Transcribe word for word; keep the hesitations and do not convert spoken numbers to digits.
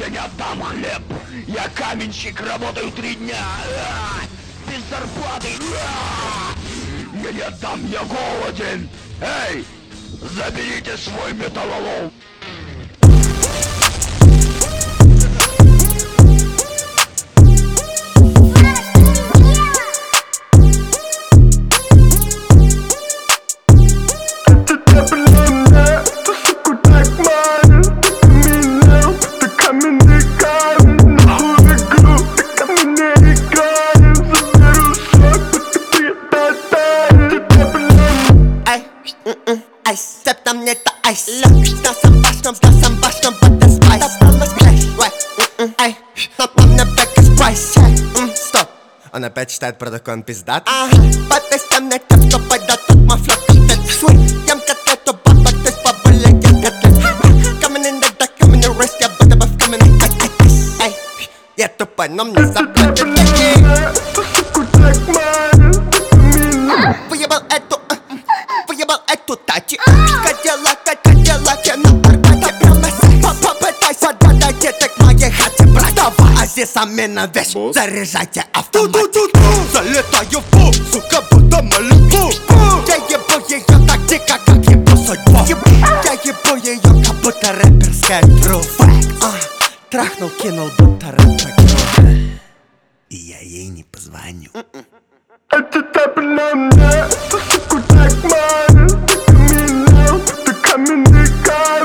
Я не отдам хлеб! Я каменщик, работаю три дня! А, без зарплаты! А, я не отдам, я голоден! Эй! Заберите свой металлолом! Айс, степ там не та айс. Лёг, на сам башном, на сам башном, but the spice. Там на сплэш, ай, ай, там на бэк из прайс. Стоп, он опять читает про такой, он пиздат. Ага, подписям на тем, что пойдет тут мафлёк. Свой, ям котлету, баба, ты с бабулей, ям котлет. Coming in the dark, coming in the wrist, я буду баф, coming in, ай, ай, ай. Эй, я тупой, но мне заплатят деньги. Выебал эту, выебал эту тачи. Кадиллак, Кадиллак, я на Арбате прямо здесь. Попытайся додать деток в моей хате, брат. Давай, а здесь самина вещь, заряжайте автомат. Залетаю в пул, сука, будто Малибу. Я ебу ее так дико, как ебу судьбу. Я ебу ее, как будто рэперская тру. Трахнул, кинул, будто рэпер. И я ей не позвоню. Это табля мне, ты суку так ман, ты меня, ты каменный кар.